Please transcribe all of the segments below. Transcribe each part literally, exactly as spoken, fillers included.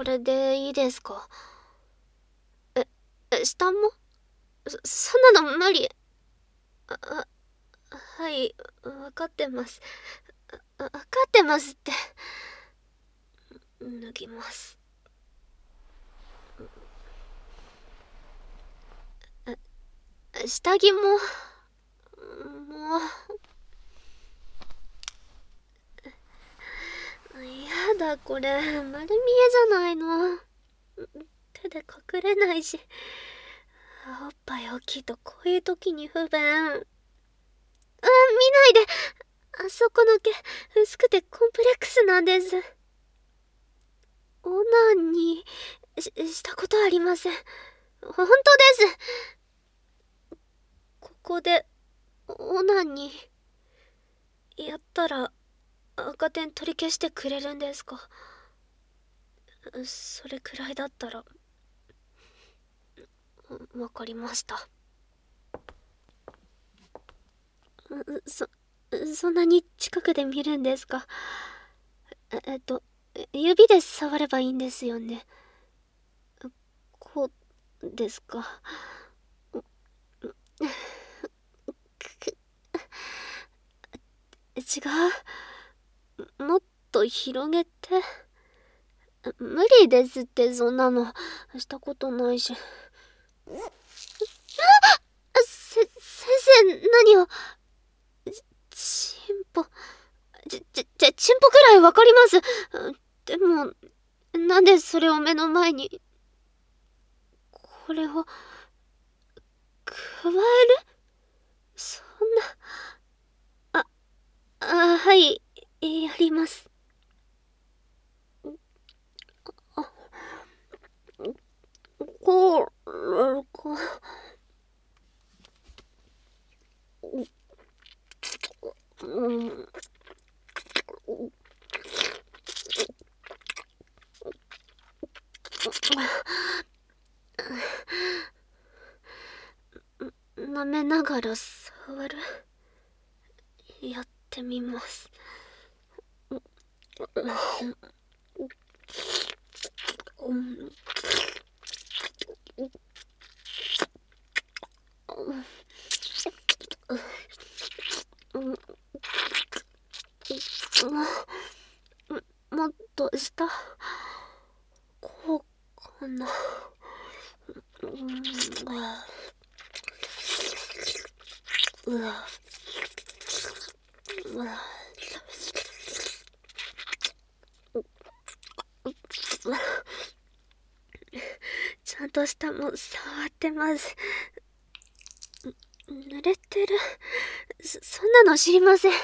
れでいいですか？え、え下も？そ、そんなの無理。あ、あ、はい、わかってます。わかってますって。脱ぎます。下着も、もう、やだこれ、丸見えじゃないの。手で隠れないし。おっぱい大きいとこういう時に不便。あ、見ないで。あそこの毛、薄くてコンプレックスなんです。オナニーし、したことありません。本当です。ここで、オナニー、やったら、赤点取り消してくれるんですか？それくらいだったら、わかりました。そ、そんなに近くで見るんですか？え、えっと、指で触ればいいんですよね。こうですか。違う。もっと広げて。無理ですって、そんなの。したことないし。あ、せ、先生、何を。ち、チンポ。ち、ち、ち、チンポくらいわかります。でも、なんでそれを目の前に。これを、加える？そんな。あ、あ、はい、やります。あ、こう、こう、うん。舐めながら触る。やってみます。もっと下、こうかな。うわ、うわ、ちゃんと下も触ってます。濡れてる。そ、そんなの知りません。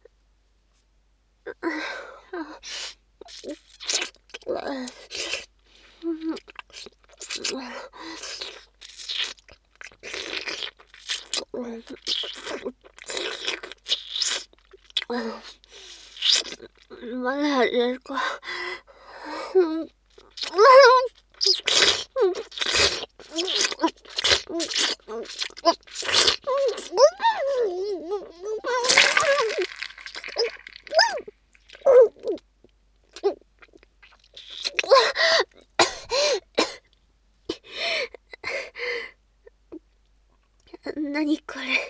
まだあるか。何これ。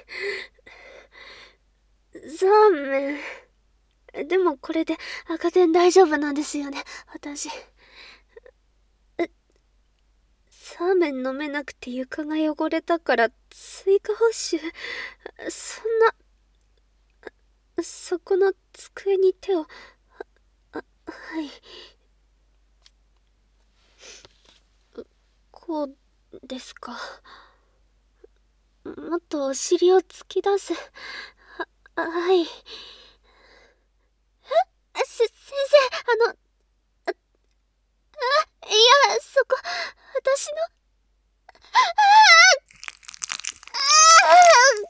ザーメン。でもこれで赤点大丈夫なんですよね、私。え、サーメン飲めなくて床が汚れたから追加報酬。そんな、そこの机に手を。あ、はい。こうですか。もっとお尻を突き出す。は、はい。え、せ、先生、あの、あ、あ、いや、そこ、私の、ああ、ああ、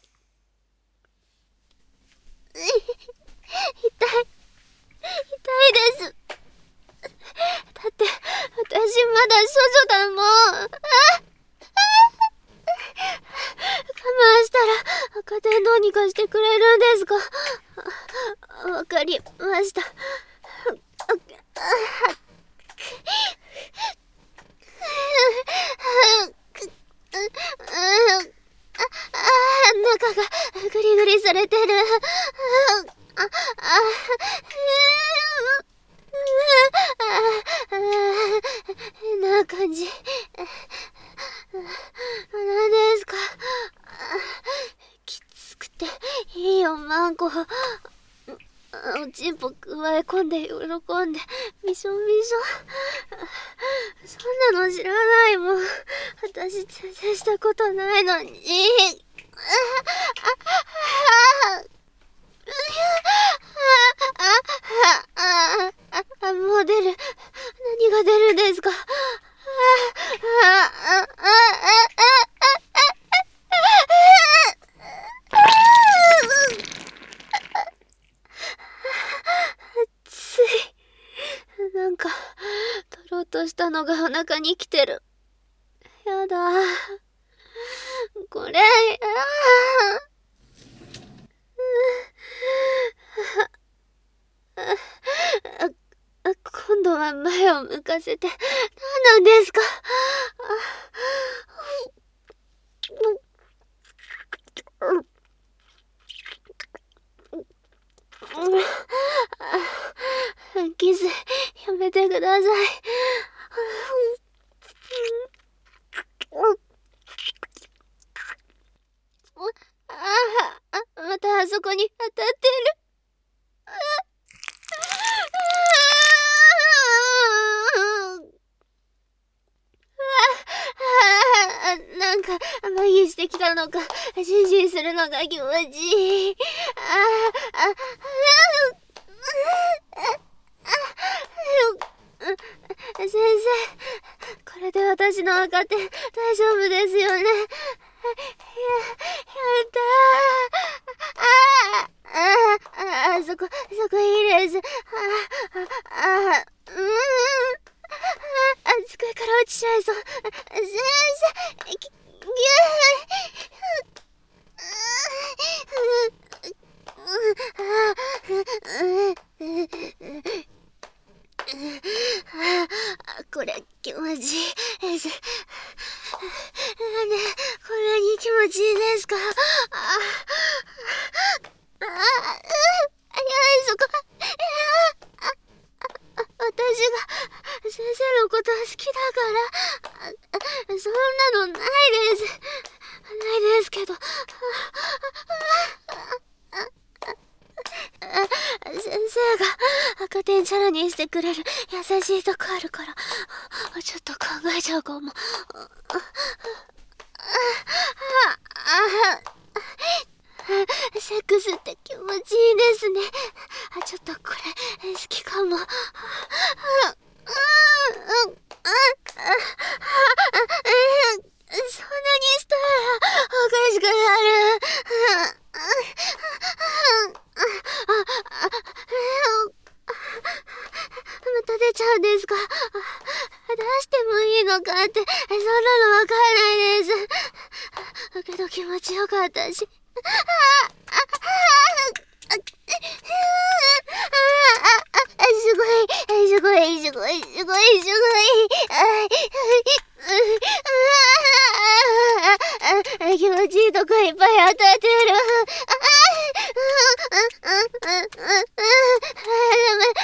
痛い、痛いです。だって、私まだ処女だもん。あ、我慢したら赤点どうにかしてくれるんですか？わかりました。 グリグリされてる。あ、あ、あ、変な感じ。何ですか？きつくていいよ、マンコ。おちんぽくわえ込んで喜んでびしょびしょ。そんなの知らないもん。私全然したことないのに。あ、もう出る。何が出るんですか？熱い。なんか取ろうとしたのがお腹に来てる。やだ。これ、ああ、今度は前を向かせて。何なんですか？キスやめてください。ああ、またあそこに当たってる。なんか麻痺してきたのか、ジンジンするのが気持ちいい。ああ、先生、これで私の赤点大丈夫ですよね？や、やったー。ああ、あ、そこ、そこいいです。ああ、あ、うーん。あ、机から落ちちゃいそう。先生、ぎ、ぎゅー。これ気持ちいいです。なんでこんなに気持ちいいですか？ああ、あ、いや、そこ、私が先生のこと好きだから、そんなのないです。ないですけど。先生が赤点チャラにしてくれる優しいとこあるから、ちょっと考えちゃうかも。セックスって気持ちいいですね。ちょっとこれ好きかも。そんなにしたらおかしくなる。また出ちゃうんですか？出してもいいのかって、そんなのわかんないです。けど気持ちよかったし。すごい、すごい、すごい、すごい、すごい。気持ちいいとこいっぱい当たってる。